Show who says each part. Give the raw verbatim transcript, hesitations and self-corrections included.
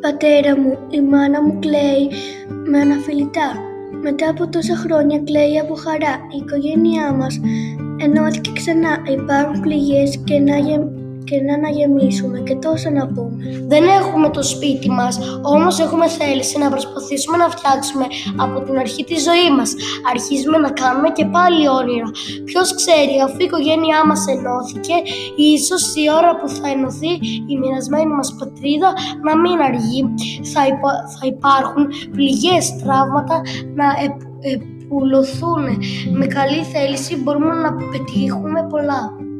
Speaker 1: Πατέρα μου, η μάνα μου κλαίει με αναφιλητά. Μετά από τόσα χρόνια κλαίει από χαρά. Η οικογένειά μας ενώθηκε ξανά. Υπάρχουν πληγές και να, γε... και να, να γεμίσουμε και τόσα να πούμε.
Speaker 2: Δεν έχουμε το σπίτι μας, όμως έχουμε θέληση να προσπαθήσουμε να φτιάξουμε από την αρχή τη ζωή μας. Αρχίζουμε να κάνουμε και πάλι όνειρα. Ποιος ξέρει, αφού η οικογένειά μας ενώθηκε, ίσως η ώρα που θα ενωθεί η μοιρασμένη μας πατρίδα να μην αργεί. Θα, υπα... θα υπάρχουν πληγές, τραύματα να επ... επουλωθούν. Με καλή θέληση μπορούμε να πετύχουμε πολλά.